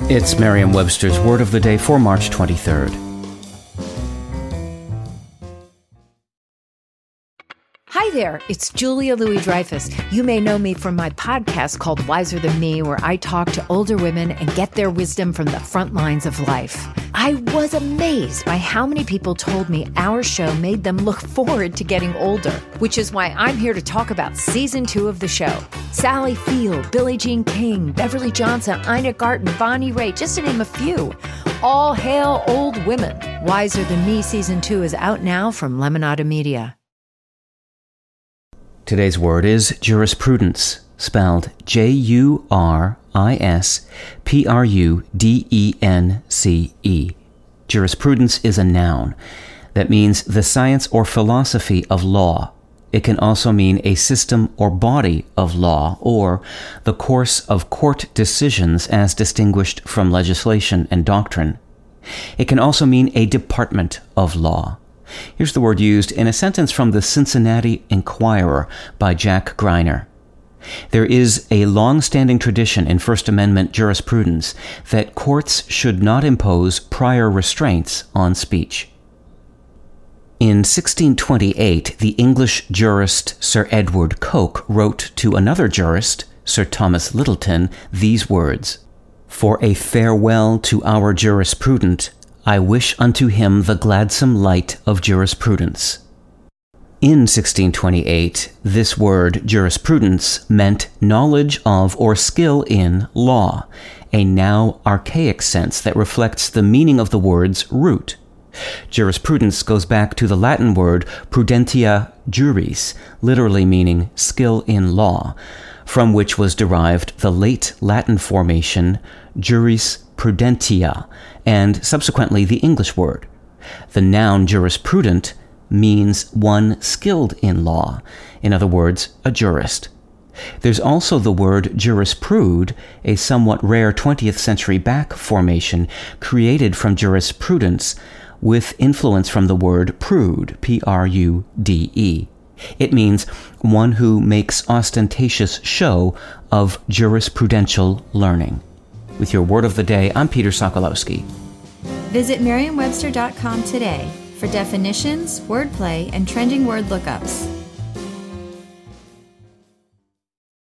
It's Merriam-Webster's Word of the Day for March 23rd. Hi there, it's Julia Louis-Dreyfus. You may know me from my podcast called Wiser Than Me, where I talk to older women and get their wisdom from the front lines of life. I was amazed by how many people told me our show made them look forward to getting older, which is why I'm here to talk about Season 2 of the show. Sally Field, Billie Jean King, Beverly Johnson, Ina Garten, Bonnie Raitt, just to name a few. All hail old women. Wiser Than Me Season 2 is out now from Lemonada Media. Today's word is jurisprudence, spelled Jurisprudence. Jurisprudence is a noun. That means the science or philosophy of law. It can also mean a system or body of law, or the course of court decisions as distinguished from legislation and doctrine. It can also mean a department of law. Here's the word used in a sentence from the Cincinnati Enquirer by Jack Greiner. There is a long-standing tradition in First Amendment jurisprudence that courts should not impose prior restraints on speech. In 1628, the English jurist Sir Edward Coke wrote to another jurist, Sir Thomas Littleton, these words, "For a farewell to our jurisprudent, I wish unto him the gladsome light of jurisprudence." In 1628, this word jurisprudence meant knowledge of or skill in law, a now archaic sense that reflects the meaning of the word's root. Jurisprudence goes back to the Latin word prudentia juris, literally meaning skill in law, from which was derived the late Latin formation juris prudentia, and subsequently the English word. The noun jurisprudent means one skilled in law, in other words, a jurist. There's also the word jurisprude, a somewhat rare 20th century back formation created from jurisprudence with influence from the word prude, P-R-U-D-E. It means one who makes ostentatious show of jurisprudential learning. With your Word of the Day, I'm Peter Sokolowski. Visit Merriam-Webster.com today for definitions, wordplay, and trending word lookups.